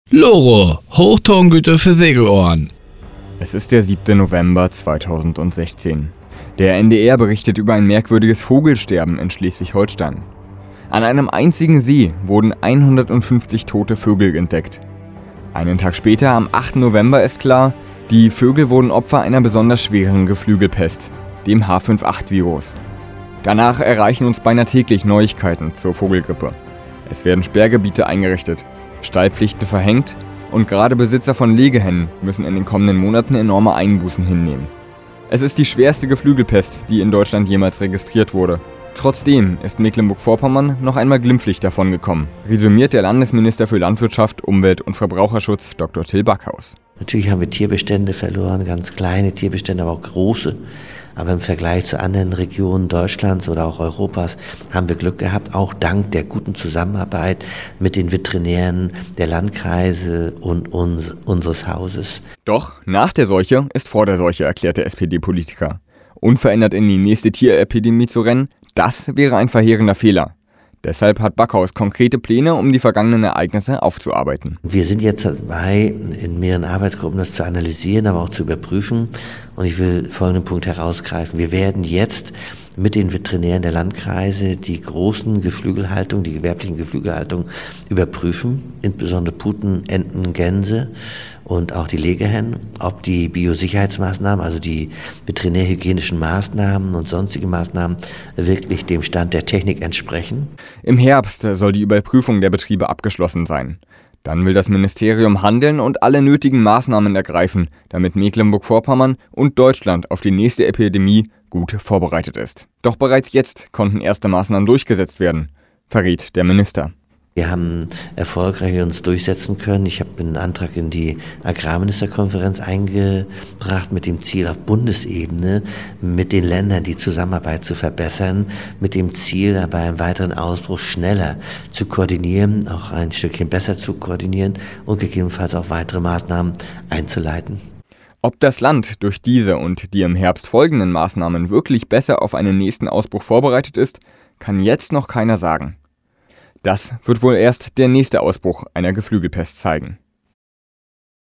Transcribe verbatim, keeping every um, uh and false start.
Loro, Hochtongüter für Segelohren. Es ist der siebte November zweitausendsechzehn. Der N D R berichtet über ein merkwürdiges Vogelsterben in Schleswig-Holstein. An einem einzigen See wurden hundertfünfzig tote Vögel entdeckt. Einen Tag später, am achten November, ist klar, die Vögel wurden Opfer einer besonders schweren Geflügelpest, dem H fünf acht Virus. Danach erreichen uns beinahe täglich Neuigkeiten zur Vogelgrippe. Es werden Sperrgebiete eingerichtet, Stallpflichten verhängt und gerade Besitzer von Legehennen müssen in den kommenden Monaten enorme Einbußen hinnehmen. Es ist die schwerste Geflügelpest, die in Deutschland jemals registriert wurde. Trotzdem ist Mecklenburg-Vorpommern noch einmal glimpflich davongekommen, resümiert der Landesminister für Landwirtschaft, Umwelt und Verbraucherschutz Doktor Till Backhaus. Natürlich haben wir Tierbestände verloren, ganz kleine Tierbestände, aber auch große. Aber im Vergleich zu anderen Regionen Deutschlands oder auch Europas haben wir Glück gehabt, auch dank der guten Zusammenarbeit mit den Veterinären der Landkreise und uns, unseres Hauses. Doch nach der Seuche ist vor der Seuche, erklärt der S P D-Politiker. Unverändert in die nächste Tierepidemie zu rennen, das wäre ein verheerender Fehler. Deshalb hat Backhaus konkrete Pläne, um die vergangenen Ereignisse aufzuarbeiten. Wir sind jetzt dabei, in mehreren Arbeitsgruppen das zu analysieren, aber auch zu überprüfen. Und ich will folgenden Punkt herausgreifen. Wir werden jetzt mit den Veterinären der Landkreise die großen Geflügelhaltung, die gewerblichen Geflügelhaltung überprüfen, insbesondere Puten, Enten, Gänse und auch die Legehennen, ob die Biosicherheitsmaßnahmen, also die veterinärhygienischen Maßnahmen und sonstige Maßnahmen wirklich dem Stand der Technik entsprechen. Im Herbst soll die Überprüfung der Betriebe abgeschlossen sein. Dann will das Ministerium handeln und alle nötigen Maßnahmen ergreifen, damit Mecklenburg-Vorpommern und Deutschland auf die nächste Epidemie gut vorbereitet ist. Doch bereits jetzt konnten erste Maßnahmen durchgesetzt werden, verrät der Minister. Wir haben erfolgreich uns durchsetzen können. Ich habe einen Antrag in die Agrarministerkonferenz eingebracht mit dem Ziel, auf Bundesebene mit den Ländern die Zusammenarbeit zu verbessern, mit dem Ziel, bei einem weiteren Ausbruch schneller zu koordinieren, auch ein Stückchen besser zu koordinieren und gegebenenfalls auch weitere Maßnahmen einzuleiten. Ob das Land durch diese und die im Herbst folgenden Maßnahmen wirklich besser auf einen nächsten Ausbruch vorbereitet ist, kann jetzt noch keiner sagen. Das wird wohl erst der nächste Ausbruch einer Geflügelpest zeigen.